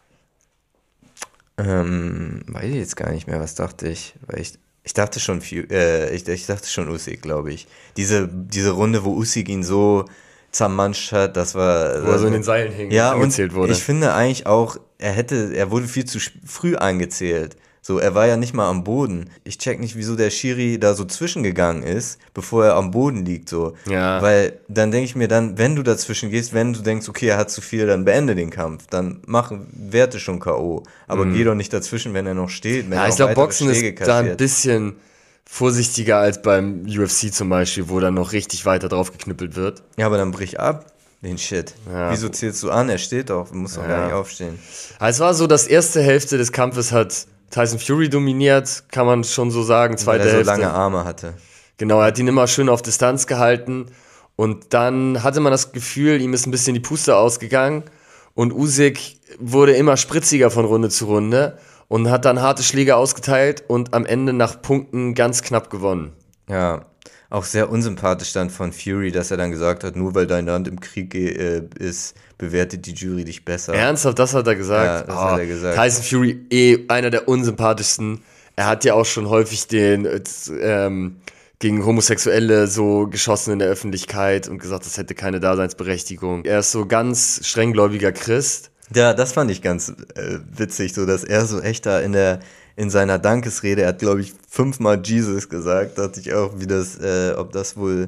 Weiß ich jetzt gar nicht mehr, was dachte ich. Weil ich dachte schon, ich dachte schon Usyk, glaube ich. Diese Runde, wo Usyk ihn so zermanscht hat, das war... Wo er so in den Seilen hing, ja, angezählt und wurde. ich finde eigentlich auch, er wurde viel zu früh angezählt. So, er war ja nicht mal am Boden. Ich check nicht, wieso der Schiri da so zwischengegangen ist, bevor er am Boden liegt, so. Ja. Weil dann denke ich mir dann, wenn du dazwischen gehst, wenn du denkst, okay, er hat zu viel, dann beende den Kampf. Dann werte schon K.O. Aber geh doch nicht dazwischen, wenn er noch steht. Wenn Ja, er ich auch glaube, weitere Boxen ist Schläge da ein kassiert. bisschen vorsichtiger als beim UFC zum Beispiel, wo dann noch richtig weiter drauf geknüppelt wird. Ja, aber dann brich ab den Shit. Ja. Wieso zählst du an? Er steht doch, du musst doch gar nicht aufstehen. Aber es war so, dass erste Hälfte des Kampfes hat Tyson Fury dominiert, kann man schon so sagen. Weil Zweite er so Hälfte. lange Arme hatte. Genau, er hat ihn immer schön auf Distanz gehalten und dann hatte man das Gefühl, ihm ist ein bisschen die Puste ausgegangen und Usyk wurde immer spritziger von Runde zu Runde und hat dann harte Schläge ausgeteilt und am Ende nach Punkten ganz knapp gewonnen. Ja, auch sehr unsympathisch dann von Fury, dass er dann gesagt hat, nur weil dein Land im Krieg ist, bewertet die Jury dich besser. Ernsthaft, das hat er gesagt? Ja, das hat er gesagt. Tyson Fury, einer der unsympathischsten. Er hat ja auch schon häufig gegen Homosexuelle so geschossen in der Öffentlichkeit und gesagt, das hätte keine Daseinsberechtigung. Er ist so ganz strenggläubiger Christ. Ja, das fand ich ganz witzig, so dass er so echt da in seiner Dankesrede, er hat glaube ich 5-mal Jesus gesagt, dachte ich auch, ob das wohl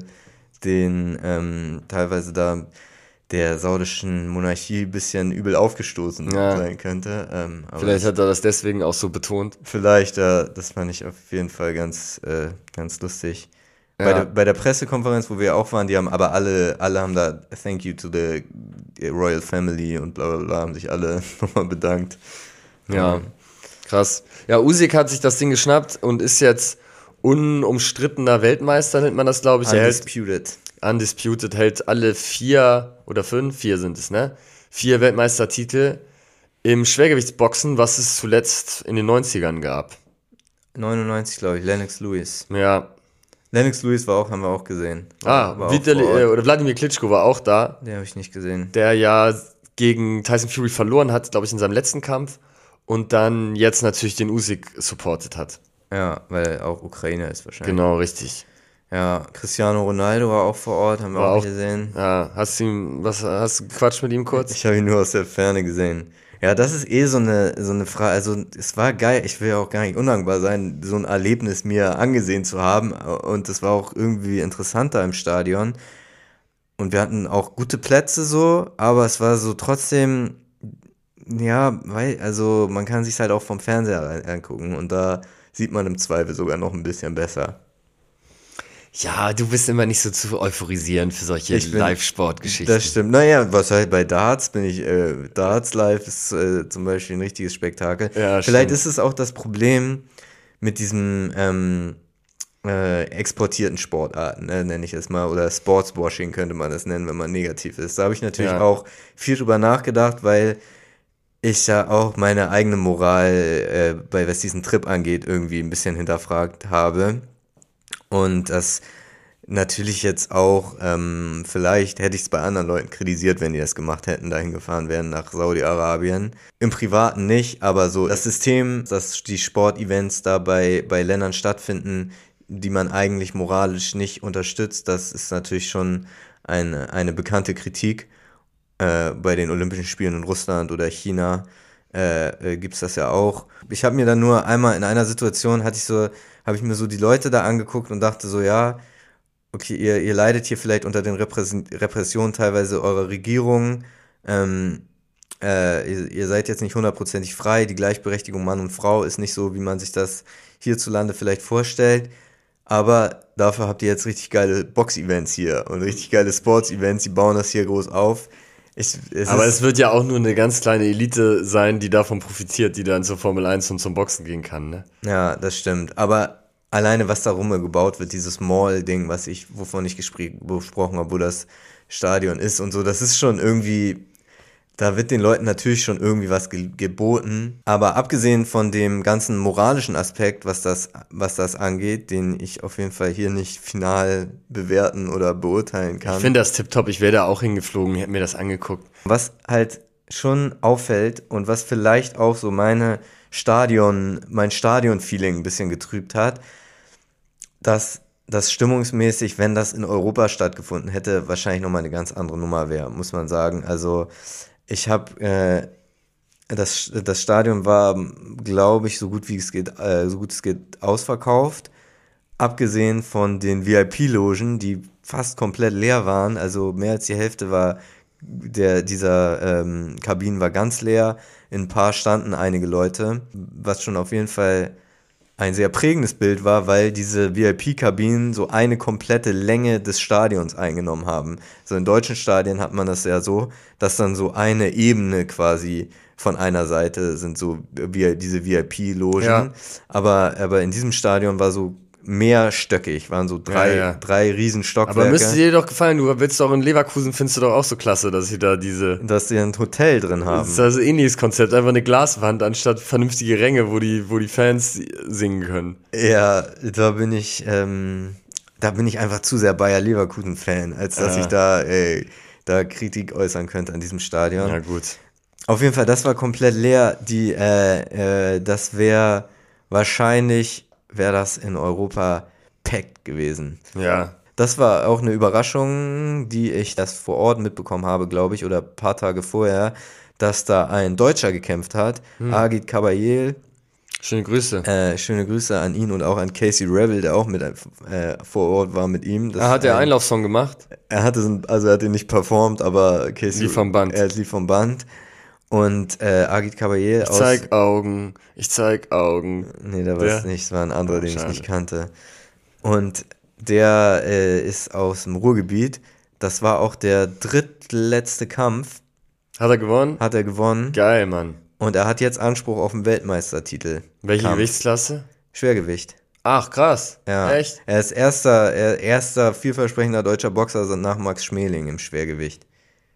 den teilweise da der saudischen Monarchie ein bisschen übel aufgestoßen sein könnte. Aber Vielleicht hat er das deswegen auch so betont. vielleicht, das fand ich auf jeden Fall ganz lustig. Ja. Bei der Pressekonferenz, wo wir auch waren, die haben aber alle haben da Thank you to the Royal Family und bla bla bla, haben sich alle nochmal bedankt. Ja, krass. Ja, Usyk hat sich das Ding geschnappt und ist jetzt unumstrittener Weltmeister, nennt man das, glaube ich. Undisputed hält alle 4 oder 5, 4 sind es, ne? 4 Weltmeistertitel im Schwergewichtsboxen, was es zuletzt in den 90ern gab. 99, glaube ich, Lennox Lewis. Ja. Lennox Lewis haben wir auch gesehen. War auch Vitali, vor Ort. oder Wladimir Klitschko war auch da, Den habe ich nicht gesehen. der ja gegen Tyson Fury verloren hat, glaube ich, in seinem letzten Kampf und dann jetzt natürlich den Usyk supportet hat. Ja, weil auch Ukraine ist wahrscheinlich. Genau, richtig. Ja, Cristiano Ronaldo war auch vor Ort, haben wir War auch auch- gesehen. Ja, hast du gequatscht mit ihm kurz? Ich habe ihn nur aus der Ferne gesehen. Ja, das ist so eine Frage. Also, es war geil. Ich will ja auch gar nicht undankbar sein, so ein Erlebnis mir angesehen zu haben. Und es war auch irgendwie interessanter im Stadion. Und wir hatten auch gute Plätze so, aber es war so trotzdem, ja, also man kann sich halt auch vom Fernseher angucken und da sieht man im Zweifel sogar noch ein bisschen besser. Ja, du bist immer nicht so zu euphorisieren für solche Ich bin- Live-Sport-Geschichten. Das stimmt. Naja, was halt bei Darts Darts Live ist zum Beispiel ein richtiges Spektakel. Ja, Vielleicht stimmt. ist es auch das Problem mit diesen exportierten Sportarten, nenne ich es mal, oder Sportswashing könnte man das nennen, wenn man negativ ist. Da habe ich natürlich Ja. auch viel drüber nachgedacht, weil ich ja auch meine eigene Moral was diesen Trip angeht, irgendwie ein bisschen hinterfragt habe. Und das natürlich jetzt auch, vielleicht hätte ich es bei anderen Leuten kritisiert, wenn die das gemacht hätten, dahin gefahren wären nach Saudi-Arabien. Im Privaten nicht, aber so das System, dass die Sportevents da bei Ländern stattfinden, die man eigentlich moralisch nicht unterstützt, das ist natürlich schon eine bekannte Kritik. Bei den Olympischen Spielen in Russland oder China gibt's das ja auch. Ich habe mir dann nur einmal in einer Situation habe ich mir so die Leute da angeguckt und dachte so, ja, okay, ihr leidet hier vielleicht unter den Repressionen teilweise eurer Regierung. Ihr seid jetzt nicht hundertprozentig frei. Die Gleichberechtigung Mann und Frau ist nicht so, wie man sich das hierzulande vielleicht vorstellt. Aber dafür habt ihr jetzt richtig geile Box-Events hier und richtig geile Sports-Events. Die bauen das hier groß auf. Aber es wird ja auch nur eine ganz kleine Elite sein, die davon profitiert, die dann zur Formel 1 und zum Boxen gehen kann, ne? Ja, das stimmt. Aber alleine, was da rum gebaut wird, dieses Mall-Ding, wovon ich besprochen habe, wo das Stadion ist und so, das ist schon irgendwie, da wird den Leuten natürlich schon irgendwie was geboten. Aber abgesehen von dem ganzen moralischen Aspekt, was das angeht, den ich auf jeden Fall hier nicht final bewerten oder beurteilen kann. Ich finde das tipptopp. Ich wäre da auch hingeflogen, hätte mir das angeguckt. Was halt schon auffällt und was vielleicht auch so mein Stadion-Feeling ein bisschen getrübt hat, dass das stimmungsmäßig, wenn das in Europa stattgefunden hätte, wahrscheinlich nochmal eine ganz andere Nummer wäre, muss man sagen. Also ich habe, das Stadion war, glaube ich, so gut es geht, ausverkauft. Abgesehen von den VIP-Logen, die fast komplett leer waren, also mehr als die Hälfte dieser Kabinen war ganz leer. In ein paar standen einige Leute, was schon auf jeden Fall ein sehr prägendes Bild war, weil diese VIP-Kabinen so eine komplette Länge des Stadions eingenommen haben. So in deutschen Stadien hat man das ja so, dass dann so eine Ebene quasi von einer Seite sind so diese VIP-Logen. Ja. Aber in diesem Stadion war so mehrstöckig, waren so drei riesen Stockwerke. Aber müsste dir doch gefallen, du willst doch in Leverkusen, findest du doch auch so klasse, dass sie da dass sie ein Hotel drin haben. Das ist also ähnliches Konzept, einfach eine Glaswand anstatt vernünftige Ränge, wo die Fans singen können. Ja, da bin ich einfach zu sehr Bayer Leverkusen-Fan, als dass ich da Kritik äußern könnte an diesem Stadion. Ja, gut. Auf jeden Fall, das war komplett leer. Das wäre wahrscheinlich das in Europa packed gewesen. Ja. Das war auch eine Überraschung, die ich erst vor Ort mitbekommen habe, glaube ich, oder ein paar Tage vorher, dass da ein Deutscher gekämpft hat, Agit Kabayel. Schöne Grüße. Schöne Grüße an ihn und auch an Casey Rebel, der auch mit vor Ort war mit ihm. Hat er Einlaufsong gemacht? Er hat ihn nicht performt, aber Casey lief vom Band. Er lief vom Band. Und Agit Kabayel Ich zeig Augen. Nee, da war es nicht, es war ein anderer, den ich nicht kannte. Und der ist aus dem Ruhrgebiet. Das war auch der drittletzte Kampf. Hat er gewonnen? Hat er gewonnen. Geil, Mann. Und er hat jetzt Anspruch auf einen Weltmeistertitel. Welche Gewichtsklasse? Schwergewicht. Ach, krass. Ja. Echt? Er ist erster vielversprechender deutscher Boxer nach Max Schmeling im Schwergewicht.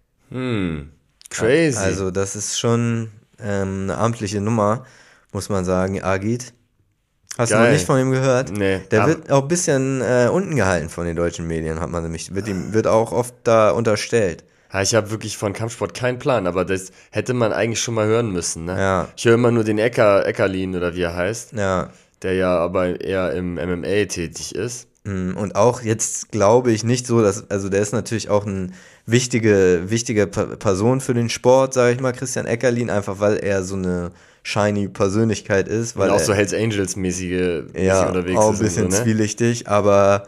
Crazy. Also das ist schon eine amtliche Nummer, muss man sagen, Agit. Hast du noch nicht von ihm gehört? Nee. Der wird auch ein bisschen unten gehalten von den deutschen Medien, hat man nämlich. Wird auch oft da unterstellt. Ja, ich habe wirklich von Kampfsport keinen Plan, aber das hätte man eigentlich schon mal hören müssen, ne? Ja. Ich höre immer nur den Eckerlin oder wie er heißt. Ja. Der ja aber eher im MMA tätig ist. Und auch jetzt glaube ich nicht so, also der ist natürlich auch eine wichtige Person für den Sport, sage ich mal, Christian Eckerlin, einfach weil er so eine shiny Persönlichkeit ist. Weil und auch so Hells Angels mäßig unterwegs ist. Ja, auch ein bisschen zwielichtig, aber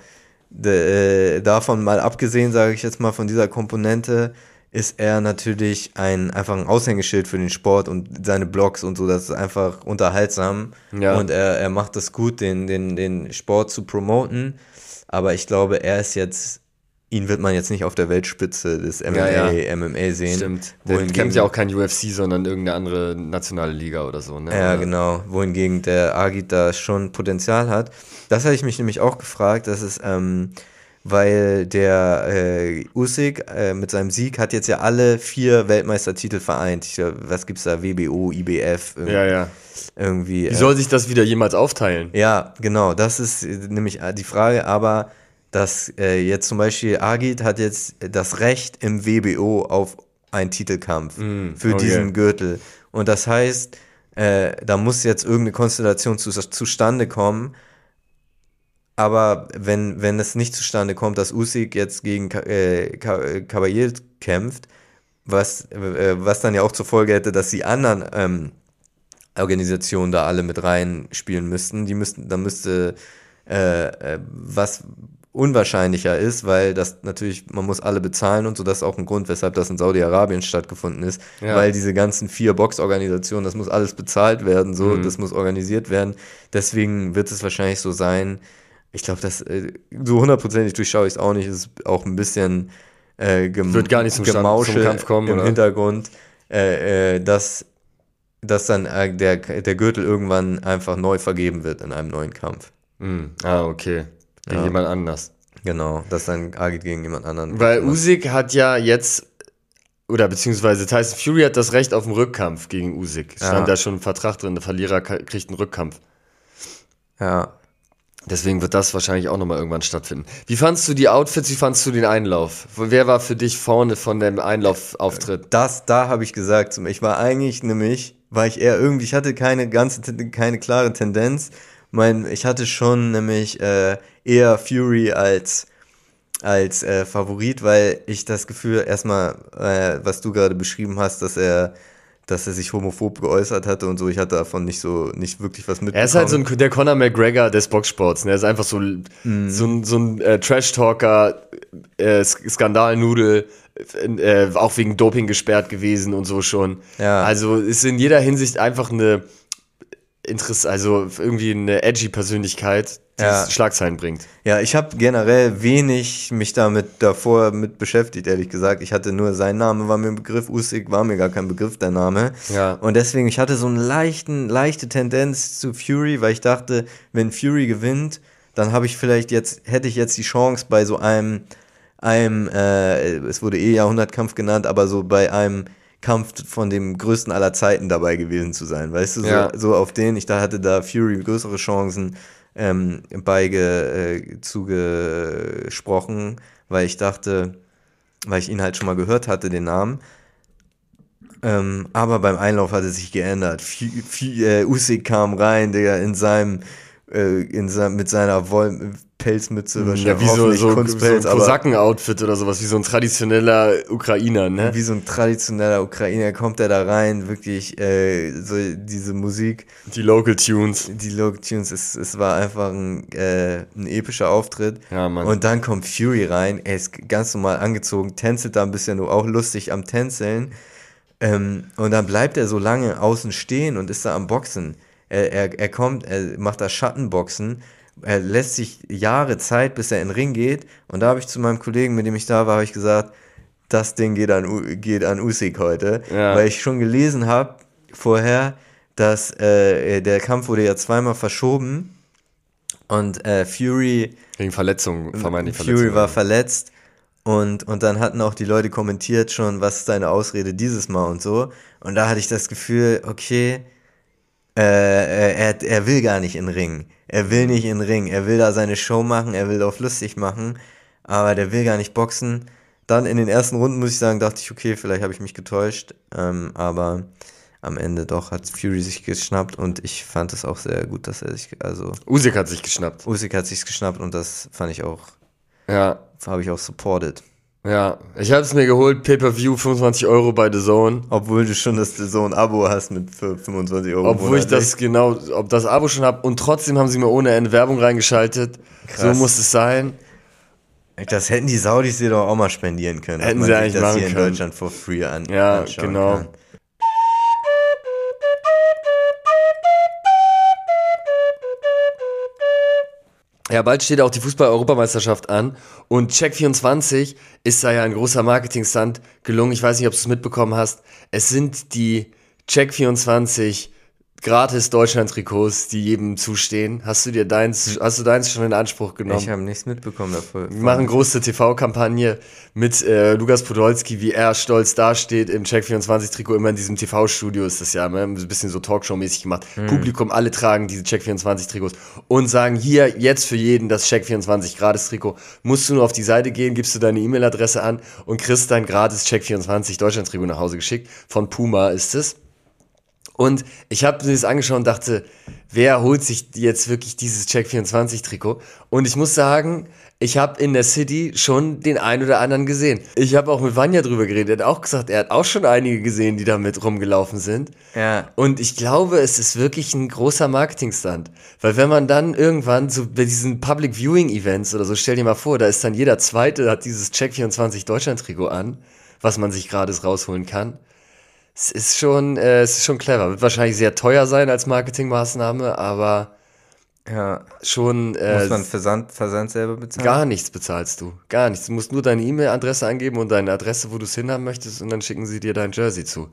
davon mal abgesehen, sage ich jetzt mal, von dieser Komponente, ist er natürlich einfach ein Aushängeschild für den Sport und seine Blogs und so, das ist einfach unterhaltsam. Ja. Und er macht es gut, den Sport zu promoten. Aber ich glaube, ihn wird man jetzt nicht auf der Weltspitze des MMA sehen. Stimmt. Der kämpft ja auch kein UFC, sondern irgendeine andere nationale Liga oder so, ne? Ja, genau. Wohingegen der Agit da schon Potenzial hat. Das hatte ich mich nämlich auch gefragt, dass es, weil der Usyk mit seinem Sieg hat jetzt ja alle 4 Weltmeistertitel vereint. Was gibt's da? WBO, IBF? Irgendwie. Wie soll sich das wieder jemals aufteilen? Ja, genau. Das ist nämlich die Frage, aber dass jetzt zum Beispiel Agit hat jetzt das Recht im WBO auf einen Titelkampf für diesen Gürtel. Und das heißt, da muss jetzt irgendeine Konstellation zustande kommen. Aber wenn es nicht zustande kommt, dass Usyk jetzt gegen Kabayel kämpft, was dann ja auch zur Folge hätte, dass die anderen Organisationen da alle mit reinspielen müssten, dann müsste was unwahrscheinlicher ist, weil das natürlich, man muss alle bezahlen und so, das ist auch ein Grund, weshalb das in Saudi-Arabien stattgefunden ist, weil diese ganzen 4 Boxorganisationen, das muss alles bezahlt werden, das muss organisiert werden, deswegen wird es wahrscheinlich so sein, Ich glaube, das so hundertprozentig durchschaue ich es auch nicht. Es ist auch ein bisschen Wird gar nicht zum Gemauschel Kampf kommen, im oder? Hintergrund, dass dann der Gürtel irgendwann einfach neu vergeben wird in einem neuen Kampf. Okay. Gegen Ja. jemand anders. Genau, dass dann Agit gegen jemand anderen. Weil Usyk hat ja jetzt, oder beziehungsweise Tyson Fury hat das Recht auf einen Rückkampf gegen Usyk. Stand da schon ein Vertrag drin, der Verlierer kriegt einen Rückkampf. Ja, Deswegen wird das wahrscheinlich auch nochmal irgendwann stattfinden. Wie fandst du die Outfits, wie fandst du den Einlauf? Wer war für dich vorne von dem Einlaufauftritt? da habe ich gesagt, ich war eigentlich ich eher irgendwie, ich hatte keine klare Tendenz. Ich hatte schon nämlich eher Fury als Favorit, weil ich das Gefühl, erstmal, was du gerade beschrieben hast, dass er sich homophob geäußert hatte und so, ich hatte davon nicht wirklich was mitbekommen. Er ist halt so der Conor McGregor des Boxsports. Ne? Er ist einfach so ein Trash-Talker, Skandalnudel, auch wegen Doping gesperrt gewesen und so schon. Ja. Also ist in jeder Hinsicht einfach eine irgendwie eine edgy Persönlichkeit, die Schlagzeilen bringt. Ja, ich habe generell wenig mich davor mit beschäftigt, ehrlich gesagt. Ich hatte nur, sein Name war mir ein Begriff, Usyk war mir gar kein Begriff, der Name. Ja. Und deswegen, ich hatte so eine leichte Tendenz zu Fury, weil ich dachte, wenn Fury gewinnt, dann hätte ich jetzt die Chance bei so einem es wurde Jahrhundertkampf genannt, aber so bei einem Kampf von dem größten aller Zeiten dabei gewesen zu sein, weißt du, so auf den, hatte da Fury größere Chancen zugesprochen, weil ich dachte, weil ich ihn halt schon mal gehört hatte, den Namen, aber beim Einlauf hat es sich geändert. Usyk kam rein, Digga, mit seiner Pelzmütze, wahrscheinlich wie so Kunstpelz, ein Kosaken-Outfit oder sowas, wie so ein traditioneller Ukrainer, ne? Wie so ein traditioneller Ukrainer kommt er da rein, wirklich so diese Musik. Die Local Tunes. Es war einfach ein epischer Auftritt. Ja, Mann. Und dann kommt Fury rein, er ist ganz normal angezogen, tänzelt da ein bisschen, auch lustig am Tänzeln. Und dann bleibt er so lange außen stehen und ist da am Boxen. Er macht da Schattenboxen. Er lässt sich Jahre Zeit, bis er in den Ring geht. Und da habe ich zu meinem Kollegen, mit dem ich da war, habe ich gesagt, das Ding geht an Usyk heute. Ja. Weil ich schon gelesen habe vorher, dass der Kampf wurde ja zweimal verschoben. Und Fury Wegen Verletzung, vermeintlich Fury war verletzt. Und dann hatten auch die Leute kommentiert schon, was ist deine Ausrede dieses Mal und so. Und da hatte ich das Gefühl, okay, er will gar nicht in den Ring. Er will nicht in den Ring. Er will da seine Show machen, er will auf lustig machen, aber der will gar nicht boxen. Dann in den ersten Runden, muss ich sagen, dachte ich, okay, vielleicht habe ich mich getäuscht. Aber am Ende doch hat Fury sich geschnappt und ich fand es auch sehr gut, dass Usyk hat sich geschnappt. Usyk hat sich geschnappt und das fand ich auch, Ja. habe ich auch supported. Ja, ich habe es mir geholt, Pay-Per-View, 25 € bei The Zone. Obwohl du schon das Zone-Abo hast für 25 €. Obwohl ich das Abo schon habe und trotzdem haben sie mir ohne Ende Werbung reingeschaltet. Krass. So muss es sein. Das hätten die Saudis dir doch auch mal spendieren können. Hätten dass sie man eigentlich sich das machen hier in können. Deutschland for free Ja, anschauen genau. kann. Ja, bald steht auch die Fußball-Europameisterschaft an und Check24 ist da ja ein großer Marketing-Stunt gelungen. Ich weiß nicht, ob du es mitbekommen hast. Es sind die Check24 gratis Deutschland-Trikots, die jedem zustehen. Hast du deins schon in Anspruch genommen? Ich habe nichts mitbekommen davon. Wir machen große TV-Kampagne mit Lukas Podolski, wie er stolz dasteht im Check24-Trikot, immer in diesem TV-Studio ist das ja, ne? Ein bisschen so Talkshow-mäßig gemacht. Publikum, alle tragen diese Check24-Trikots und sagen, hier, jetzt für jeden das Check24 Gratis-Trikot. Musst du nur auf die Seite gehen, gibst du deine E-Mail-Adresse an und kriegst dein gratis Check24 Deutschland-Trikot nach Hause geschickt. Von Puma ist es. Und ich habe mir das angeschaut und dachte, wer holt sich jetzt wirklich dieses Check24-Trikot? Und ich muss sagen, ich habe in der City schon den einen oder anderen gesehen. Ich habe auch mit Vanja drüber geredet. Er hat auch gesagt, er hat auch schon einige gesehen, die damit rumgelaufen sind. Ja. Und ich glaube, es ist wirklich ein großer Marketing-Stunt. Weil wenn man dann irgendwann so bei diesen Public Viewing Events oder so, stell dir mal vor, da ist dann jeder Zweite, hat dieses Check24 Deutschland-Trikot an, was man sich gratis rausholen kann. Es ist schon clever. Wird wahrscheinlich sehr teuer sein als Marketingmaßnahme, aber Ja. schon Muss man Versand selber bezahlen? gar nichts bezahlst du. Gar nichts. Du musst nur deine E-Mail-Adresse angeben und deine Adresse, wo du es hinhaben möchtest, und dann schicken sie dir dein Jersey zu.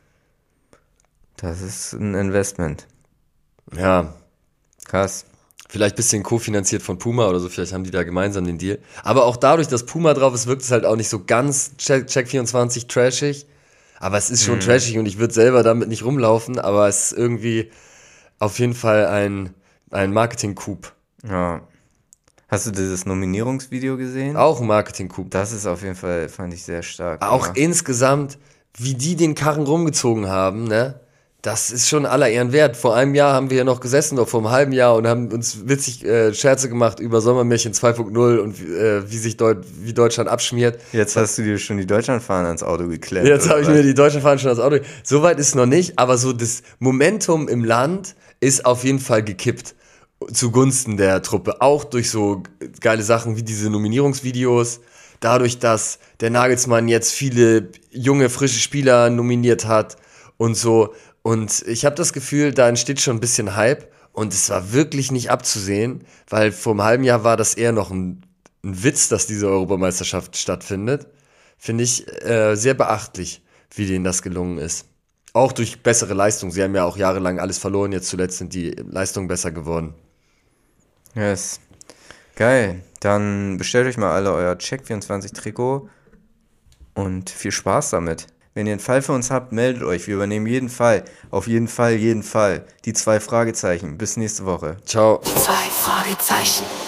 Das ist ein Investment. Ja, Krass. vielleicht ein bisschen kofinanziert von Puma oder so, vielleicht haben die da gemeinsam den Deal. Aber auch dadurch, dass Puma drauf ist, wirkt es halt auch nicht so ganz Check24 trashig. Aber es ist schon trashig und ich würde selber damit nicht rumlaufen, aber es ist irgendwie auf jeden Fall ein Marketing-Coup. Ja. Hast du dieses Nominierungsvideo gesehen? Auch ein Marketing-Coup. Das ist auf jeden Fall, fand ich sehr stark. Auch ja. insgesamt, wie die den Karren rumgezogen haben, ne? Das ist schon aller Ehren wert. Vor einem Jahr haben wir ja noch gesessen, oder vor einem halben Jahr, und haben uns witzig Scherze gemacht über Sommermärchen 2.0 und wie Deutschland abschmiert. Jetzt hast du dir schon die Deutschlandfahnen ans Auto geklemmt. Jetzt oder habe ich was? mir die Deutschlandfahnen schon ans Auto. Soweit ist es noch nicht, aber so das Momentum im Land ist auf jeden Fall gekippt zugunsten der Truppe. Auch durch so geile Sachen wie diese Nominierungsvideos. Dadurch, dass der Nagelsmann jetzt viele junge, frische Spieler nominiert hat und so. Und ich habe das Gefühl, da entsteht schon ein bisschen Hype. Und es war wirklich nicht abzusehen, weil vor einem halben Jahr war das eher noch ein Witz, dass diese Europameisterschaft stattfindet. Finde ich sehr beachtlich, wie denen das gelungen ist. Auch durch bessere Leistung. Sie haben ja auch jahrelang alles verloren. Jetzt zuletzt sind die Leistungen besser geworden. Yes. Geil. Dann bestellt euch mal alle euer Check24-Trikot und viel Spaß damit. Wenn ihr einen Fall für uns habt, meldet euch. Wir übernehmen jeden Fall. Auf jeden Fall, jeden Fall. Die 2 Fragezeichen. Bis nächste Woche. Ciao. Die 2 Fragezeichen.